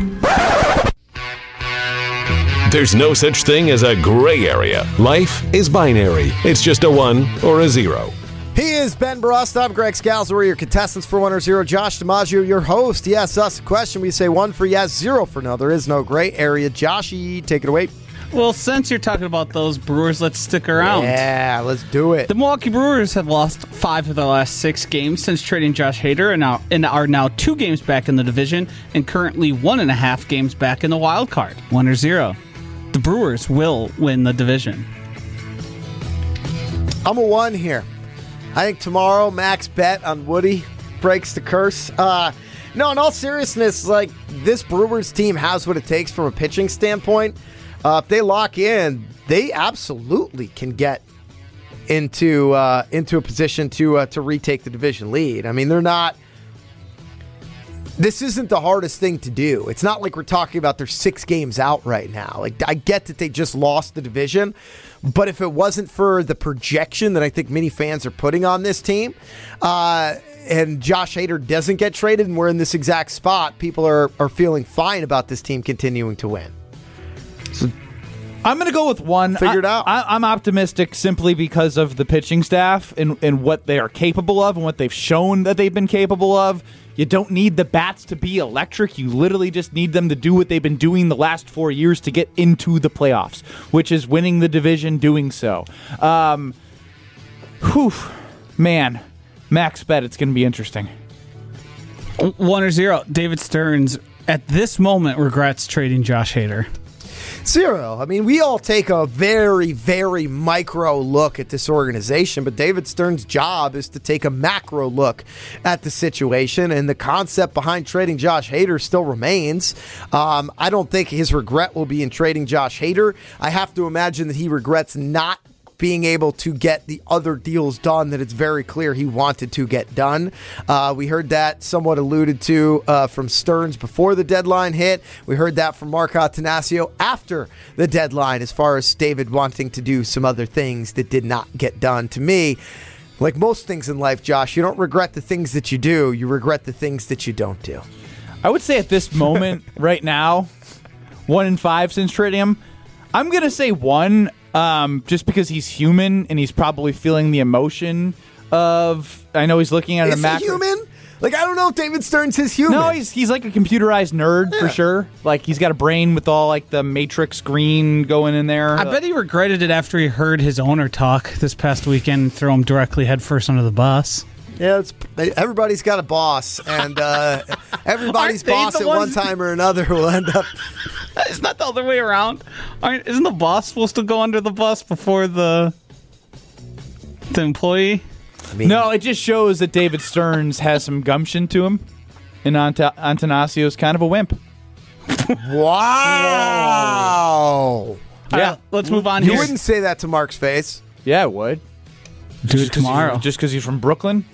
There's no such thing as a gray area. Life is binary. It's just a one or a zero. He is Ben Brust. I'm Greg Scalzo. We're your contestants for one or zero. Josh DiMaggio, your host. Yes, us a question. We say one for yes, zero for no. There is no gray area. Joshy, take it away. Well, since you're talking about those Brewers, let's stick around. Yeah, let's do it. The Milwaukee Brewers have lost five of their last six games since trading Josh Hader, and, now, and are now two games back in the division and currently one and a half games back in the wild card. One or zero. The Brewers will win the division. I'm a one here. I think tomorrow, max bet on Woody breaks the curse. Uh, no, in all seriousness, like, this Brewers team has what it takes from a pitching standpoint. Uh, if they lock in, they absolutely can get into uh, into a position to uh, to retake the division lead. I mean, they're not. This isn't the hardest thing to do. It's not like we're talking about they're six games out right now. Like, I get that they just lost the division, but if it wasn't for the projection that I think many fans are putting on this team, uh, and Josh Hader doesn't get traded, and we're in this exact spot, people are are feeling fine about this team continuing to win. So I'm going to go with one. Figure it out. I, I, I'm optimistic simply because of the pitching staff and, and what they are capable of and what they've shown that they've been capable of. You don't need the bats to be electric. You literally just need them to do what they've been doing the last four years to get into the playoffs, which is winning the division, doing so. Um, whew, man, max bet, it's going to be interesting. One or zero. David Stearns at this moment, regrets trading Josh Hader? Zero. I mean, we all take a very, very micro look at this organization, but David Stern's job is to take a macro look at the situation, and the concept behind trading Josh Hader still remains. Um, I don't think his regret will be in trading Josh Hader. I have to imagine that he regrets not being able to get the other deals done that it's very clear he wanted to get done. Uh, we heard that somewhat alluded to uh, from Stearns before the deadline hit. We heard that from Mark Attanasio after the deadline, as far as David wanting to do some other things that did not get done. To me, like most things in life, Josh, you don't regret the things that you do. You regret the things that you don't do. I would say at this moment, right now, one in five since trading him. I'm going to say one. Um, just because he's human and he's probably feeling the emotion of. I know he's looking at Is a macro. he human? Like, I don't know if David Stearns is human. No, he's he's like a computerized nerd yeah. for sure. Like he's got a brain with all like the Matrix green going in there. I bet he regretted it after he heard his owner talk this past weekend, throw him directly headfirst under the bus. Yeah, it's, everybody's got a boss, and uh, everybody's boss at one time or another will end up. It's not the other way around. Aren't, isn't the boss supposed to go under the bus before the the employee? I mean, no, it just shows that David Stearns has some gumption to him, and Ant- Antanasio's kind of a wimp. Wow. Yeah, uh, let's move on you here. You wouldn't say that to Mark's face. Yeah, I would. Do it tomorrow. Just because he's from Brooklyn?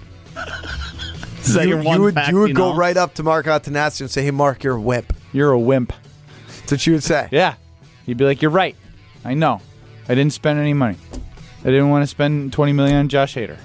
Is that you, your one you would, fact, you would you go know? right up to Mark Attanasio and say, hey, Mark, you're a wimp. You're a wimp. That's what you would say. Yeah. You'd be like, you're right. I know. I didn't spend any money. I didn't want to spend twenty million dollars on Josh Hader.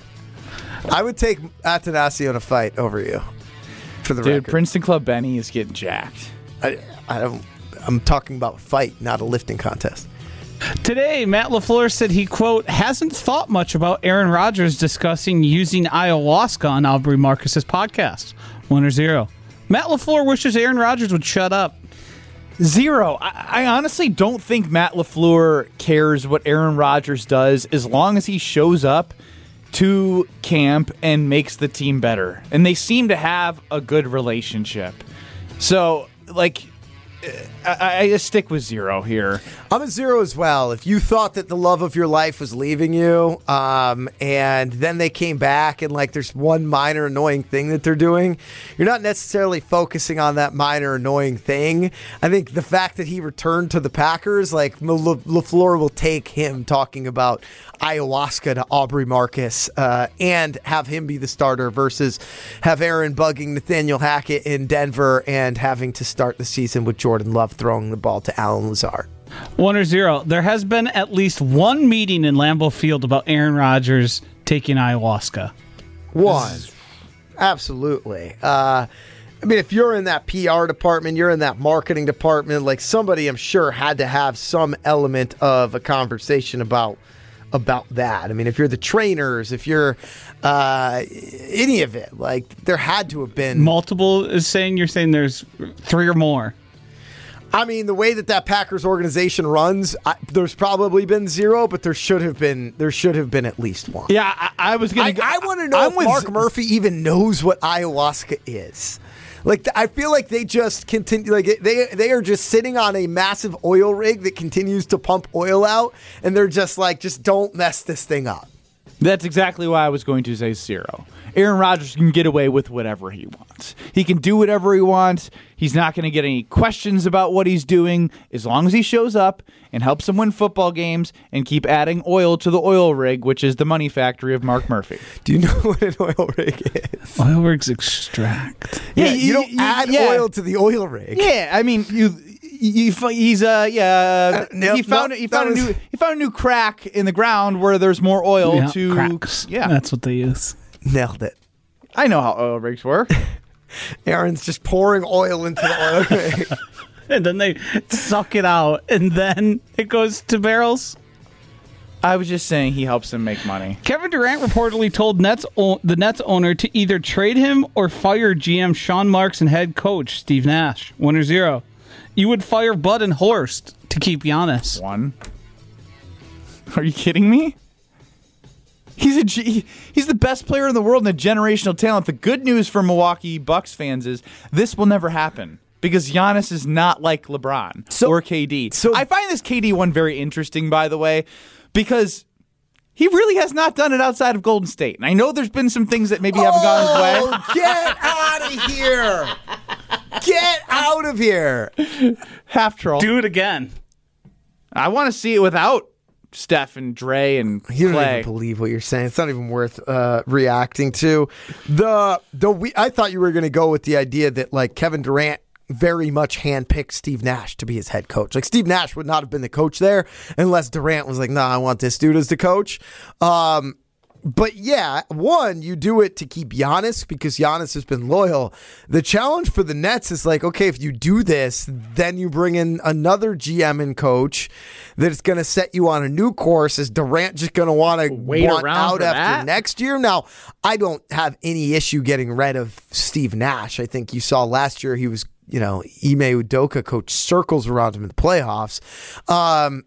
I would take Attanasio in a fight over you, for the Dude, record. Princeton Club Benny is getting jacked. I, I don't, I'm talking about fight, not a lifting contest. Today, Matt LaFleur said he, quote, hasn't thought much about Aaron Rodgers discussing using ayahuasca on Aubrey Marcus's podcast. One or zero. Matt LaFleur wishes Aaron Rodgers would shut up. Zero. I, I honestly don't think Matt LaFleur cares what Aaron Rodgers does as long as he shows up to camp and makes the team better. And they seem to have a good relationship. So, like, I, I just stick with zero here. I'm a zero as well. If you thought that the love of your life was leaving you, um, and then they came back and like there's one minor annoying thing that they're doing, you're not necessarily focusing on that minor annoying thing. I think the fact that he returned to the Packers, like La- LaFleur will take him talking about ayahuasca to Aubrey Marcus uh, and have him be the starter versus have Aaron bugging Nathaniel Hackett in Denver and having to start the season with Jordan Love throwing the ball to Alan Lazard. One or zero. There has been at least one meeting in Lambeau Field about Aaron Rodgers taking ayahuasca. One. Absolutely. Uh, I mean, if you're in that P R department, you're in that marketing department, like somebody I'm sure had to have some element of a conversation about about that. I mean, if you're the trainers, if you're uh, any of it, like there had to have been. Multiple is saying, you're saying there's three or more. I mean, the way that that Packers organization runs, I, there's probably been zero, but there should have been. There should have been at least one. Yeah, I, I was gonna. I, I want to know I'm if with Mark Z- Murphy even knows what ayahuasca is. Like, I feel like they just continue. Like they they are just sitting on a massive oil rig that continues to pump oil out, and they're just like, just don't mess this thing up. That's exactly why I was going to say zero. Aaron Rodgers can get away with whatever he wants. He can do whatever he wants. He's not going to get any questions about what he's doing as long as he shows up and helps them win football games and keep adding oil to the oil rig, which is the money factory of Mark Murphy. Do you know what an oil rig is? Oil rigs extract. Yeah, Yeah, you, you- don't you- add yeah. oil to the oil rig. Yeah, I mean, you, you, he's uh, yeah, Uh, no, he found no, he that found a was- new he found a new crack in the ground where there's more oil Yeah, to cracks. Yeah, That's what they use. Nailed it. I know how oil rigs work. Aaron's just pouring oil into the oil rig. And then they suck it out, and then it goes to barrels. I was just saying he helps them make money. Kevin Durant reportedly told Nets o- the Nets owner to either trade him or fire G M Sean Marks and head coach Steve Nash. One or zero. You would fire Bud and Horst to keep Giannis. One. Are you kidding me? He's a G- he's the best player in the world and a generational talent. The good news for Milwaukee Bucks fans is this will never happen. because Giannis is not like LeBron or K D. So I find this K D one very interesting, by the way, because he really has not done it outside of Golden State. And I know there's been some things that maybe haven't gone his way. Oh, get out of here. Get out of here. Half troll. Do it again. I want to see it without Steph and Dre and You don't Clay. even believe what you're saying. It's not even worth uh, reacting to. The the we, I thought you were going to go with the idea that like Kevin Durant very much handpicked Steve Nash to be his head coach. Like Steve Nash would not have been the coach there unless Durant was like, "Nah, I want this dude as the coach." Um, But yeah, one, you do it to keep Giannis because Giannis has been loyal. The challenge for the Nets is like, okay, if you do this, then you bring in another G M and coach that's going to set you on a new course. Is Durant just going to want to Wait want around out for after that? next year? Now, I don't have any issue getting rid of Steve Nash. I think you saw last year he was, you know, Ime Udoka coached circles around him in the playoffs. Um,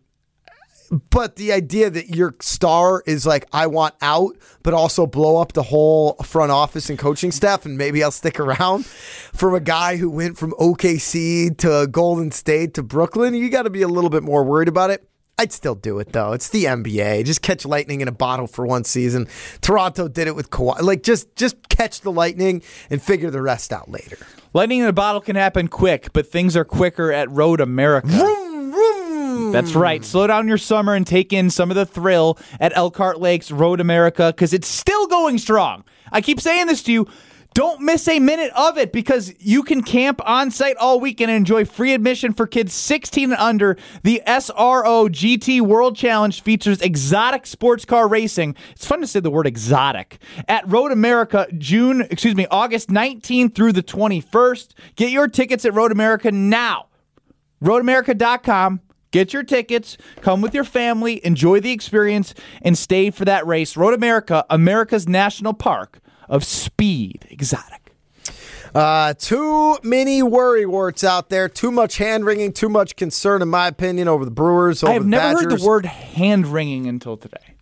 But the idea that your star is like, I want out, but also blow up the whole front office and coaching staff, and maybe I'll stick around from a guy who went from O K C to Golden State to Brooklyn, you got to be a little bit more worried about it. I'd still do it, though. It's the N B A. Just catch lightning in a bottle for one season. Toronto did it with Kawhi. Like, just, just catch the lightning and figure the rest out later. Lightning in a bottle can happen quick, but things are quicker at Road America. Vroom, vroom. That's right. Slow down your summer and take in some of the thrill at Elkhart Lakes Road America because it's still going strong. I keep saying this to you. Don't miss a minute of it because you can camp on site all weekend and enjoy free admission for kids sixteen and under. The S R O G T World Challenge features exotic sports car racing. It's fun to say the word exotic. At Road America, June, excuse me, August nineteenth through the twenty-first. Get your tickets at Road America now. road america dot com. Get your tickets, come with your family, enjoy the experience, and stay for that race. Road America, America's National Park of Speed. Exotic. Uh, too many worry warts out there. Too much hand-wringing, too much concern, in my opinion, over the Brewers, over I have the never Badgers. heard the word hand-wringing until today. I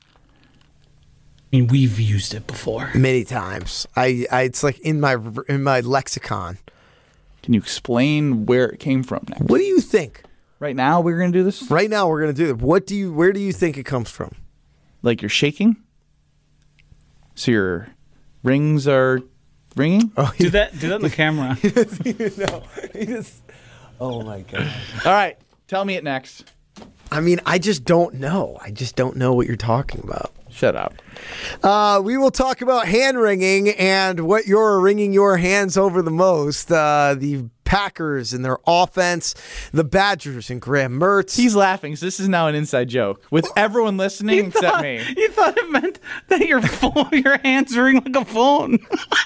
mean, we've used it before. Many times. I, I It's like in my in my lexicon. Can you explain where it came from next? What do you think? Right now we're going to do this? Right now we're going to do it. What do you? Where do you think it comes from? Like you're shaking? So your rings are ringing? Oh, do that do that in the camera. He doesn't even know. He just, oh, my God. All right. Tell me it next. I mean, I just don't know. I just don't know what you're talking about. Shut up. Uh, we will talk about hand wringing and what you're wringing your hands over the most. Uh, the Packers and their offense, the Badgers and Graham Mertz. He's laughing, so this is now an inside joke with everyone listening You except thought, me. You thought it meant that your phone, your hands ring like a phone.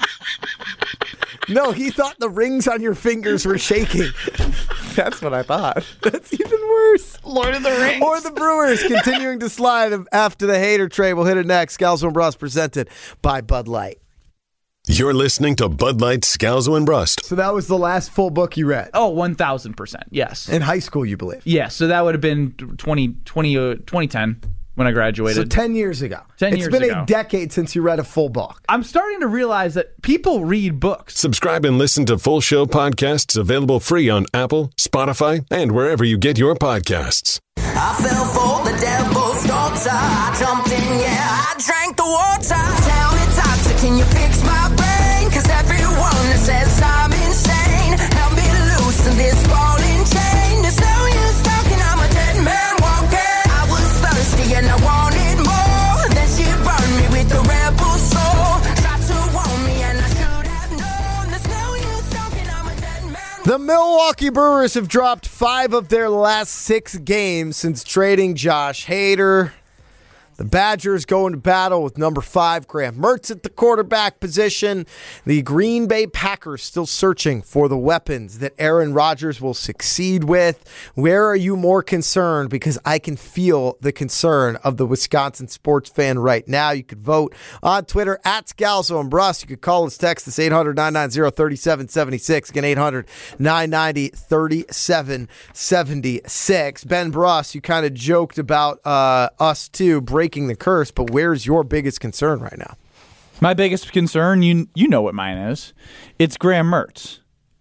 No, he thought the rings on your fingers were shaking. That's what I thought. That's even worse. Lord of the Rings. Or the Brewers continuing to slide after the hater trade. We'll hit it next. Scalzo and Brust presented by Bud Light. You're listening to Bud Light, Scalzo and Brust. So that was the last full book you read? Oh, one thousand percent. Yes. In high school, you believe? Yes. So that would have been twenty, twenty, uh, twenty ten when I graduated. So ten years ago. ten it's years been ago. a decade since you read a full book. I'm starting to realize that people read books. Subscribe and listen to full show podcasts available free on Apple, Spotify, and wherever you get your podcasts. I fell for the devil's daughter. I jumped in, yeah, I drank the water. Tell me, doctor, can you fix my brain? Cause everyone that says I'm insane, help me loosen this ball and chain. There's no use talking, I'm a dead man walking. I was thirsty and I wanted more. Then she burned me with the rebel soul. Tried to warn me and I should have known. There's no use talking, I'm a dead man. The Milwaukee Brewers have dropped five of their last six games since trading Josh Hader. The Badgers go into battle with number five, Graham Mertz at the quarterback position. The Green Bay Packers still searching for the weapons that Aaron Rodgers will succeed with. Where are you more concerned? Because I can feel the concern of the Wisconsin sports fan right now. You could vote on Twitter at Scalzo and Brust. You could call us, text us eight hundred, nine nine zero, three seven seven six. Again, eight hundred, nine nine zero, three seven seven six. Ben Brust, you kind of joked about uh, us too, breaking the curse, but where's your biggest concern right now? My biggest concern, you you know what mine is. It's Graham Mertz.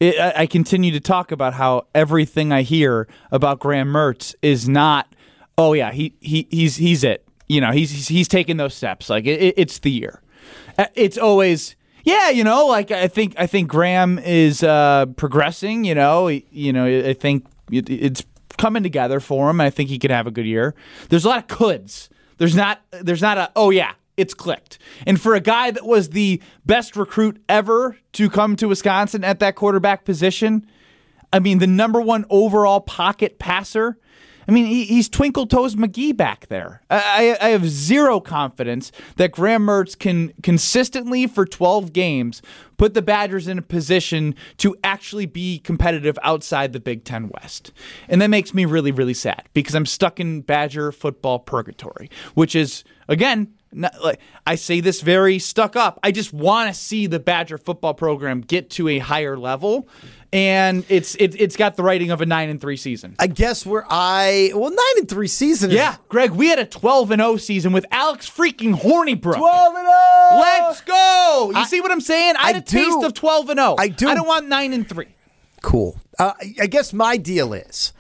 It, I, I continue to talk about how everything I hear about Graham Mertz is not, oh yeah, he he he's he's it. You know, he's he's, he's taking those steps. Like it, it, it's the year. It's always, yeah, you know, like I think I think Graham is uh, progressing. You know, you know, I think it, it's coming together for him. I think he could have a good year. There's a lot of coulds. There's not. There's not a. Oh yeah, it's clicked. And for a guy that was the best recruit ever to come to Wisconsin at that quarterback position, I mean, the number one overall pocket passer. I mean, he, he's Twinkle Toes McGee back there. I, I have zero confidence that Graham Mertz can consistently for twelve games put the Badgers in a position to actually be competitive outside the Big Ten West. And that makes me really, really sad because I'm stuck in Badger football purgatory, which is, again, not, like I say this very stuck up. I just want to see the Badger football program get to a higher level. And it's it, it's got the writing of a nine and three season. I guess where I well nine and three season. Is, yeah, Greg, we had a twelve and zero season with Alex freaking Hornibrook. Twelve and zero. Let's go. You I, see what I'm saying? I, I had a do. taste of twelve and zero. I do. I don't want nine and three. Cool. Uh, I guess my deal is,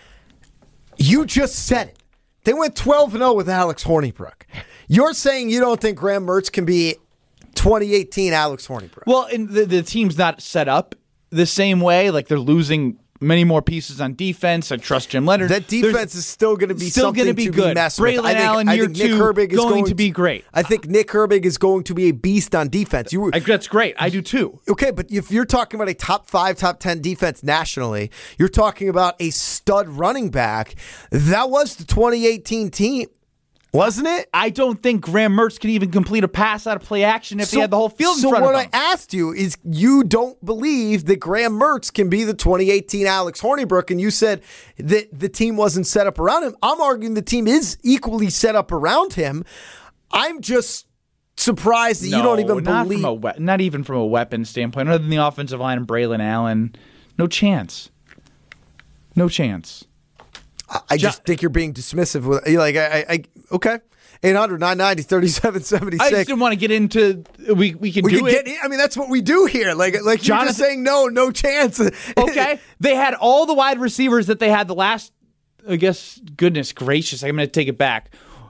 you just said it. They went twelve and zero with Alex Hornibrook. You're saying you don't think Graham Mertz can be twenty eighteen Alex Hornibrook? Well, and the the team's not set up the same way. Like they're losing many more pieces on defense. I trust Jim Leonard. That defense There's, is still going to be still something gonna be to good. be messed Braylon with. I think, Allen, I year think Nick two, Herbig is going, going to be great. I think Nick Herbig is going to be a beast on defense. You, I, that's great. I do too. Okay, but if you're talking about a top five, top ten defense nationally, you're talking about a stud running back. That was the twenty eighteen team. Wasn't it? I don't think Graham Mertz can even complete a pass out of play action if so, he had the whole field in so front of him. So what I asked you is you don't believe that Graham Mertz can be the twenty eighteen Alex Hornibrook, and you said that the team wasn't set up around him. I'm arguing the team is equally set up around him. I'm just surprised that no, you don't even not believe. From a we- not even from a weapon standpoint, other than the offensive line and Braylon Allen. No chance. No chance. I just think you're being dismissive. With like, I, I, I okay, eight hundred, nine ninety, thirty-seven seventy-six. I just didn't want to get into. We we can we do can it. Get, I mean, that's what we do here. Like, like Jonathan, you're just saying no, no chance. Okay, they had all the wide receivers that they had the last. I guess, goodness gracious, I'm going to take it back.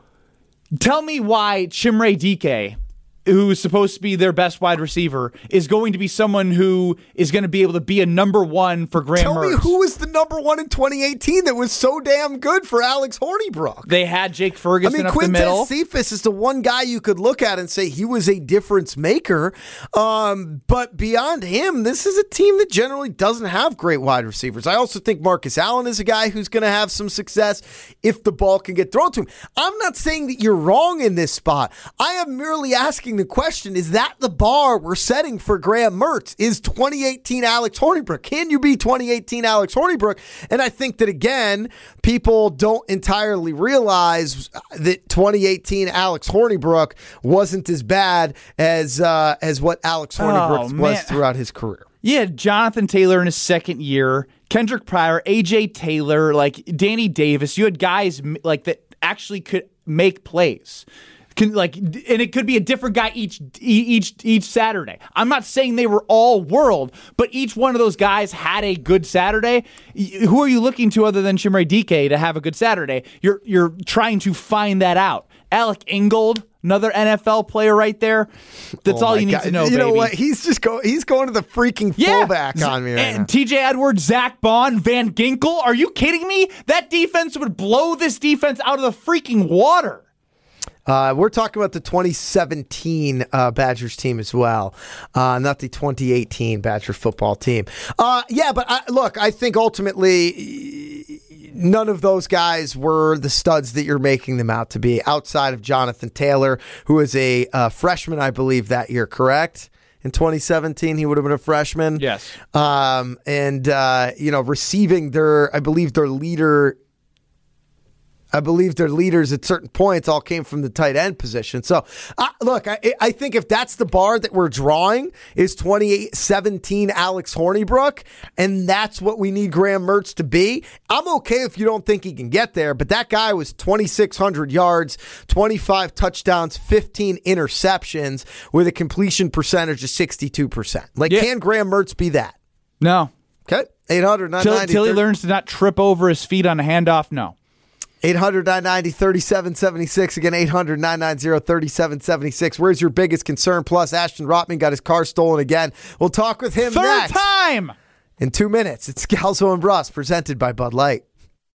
Tell me why Chimere Dike, who is supposed to be their best wide receiver, is going to be someone who is going to be able to be a number one for Graham Tell Mertz. me who was the number one in twenty eighteen that was so damn good for Alex Hornibrook? They had Jake Ferguson I mean, up Quintez the middle. Cephas is the one guy you could look at and say he was a difference maker. Um, but beyond him, this is a team that generally doesn't have great wide receivers. I also think Marcus Allen is a guy who's going to have some success if the ball can get thrown to him. I'm not saying that you're wrong in this spot. I am merely asking the question, is that the bar we're setting for Graham Mertz? Is twenty eighteen Alex Hornibrook? Can you be twenty eighteen Alex Hornibrook? And I think that, again, people don't entirely realize that twenty eighteen Alex Hornibrook wasn't as bad as uh, as what Alex Hornibrook Oh, was man. throughout his career. Yeah, Jonathan Taylor in his second year, Kendrick Pryor, A J Taylor, like Danny Davis. You had guys like that actually could make plays. Can, like, and it could be a different guy each each each Saturday. I'm not saying they were all world, but each one of those guys had a good Saturday. Who are you looking to other than Chimere Dike to have a good Saturday? You're you're trying to find that out. Alec Ingold, another N F L player right there. That's Oh all my you need God. to know. You know baby. what? He's just go. He's going to the freaking Yeah. fullback on me right and now. T J Edwards, Zach Bond, Van Ginkel. Are you kidding me? That defense would blow this defense out of the freaking water. Uh, we're talking about the twenty seventeen uh, Badgers team as well, uh, not the twenty eighteen Badger football team. Uh, yeah, but I, look, I think ultimately none of those guys were the studs that you're making them out to be, outside of Jonathan Taylor, who was a uh, freshman, I believe, that year, correct? In twenty seventeen, he would have been a freshman. Yes. Um, and, uh, you know, receiving their, I believe their leader... I believe their leaders at certain points all came from the tight end position. So, uh, look, I, I think if that's the bar that we're drawing is twenty seventeen Alex Hornibrook, and that's what we need Graham Mertz to be, I'm okay if you don't think he can get there, but that guy was twenty-six hundred yards, twenty-five touchdowns, fifteen interceptions with a completion percentage of sixty-two percent. Like, Yeah. can Graham Mertz be that? No. Okay. eight hundred nine Till, ninety till he learns to not trip over his feet on a handoff, no. eight hundred nine ninety thirty-seven seventy-six. Again, eight hundred nine ninety thirty-seven seventy-six. Where's your biggest concern? Plus, Ashton Rotman got his car stolen again. We'll talk with him Third next. time! In two minutes. It's Scalzo and Brust, presented by Bud Light.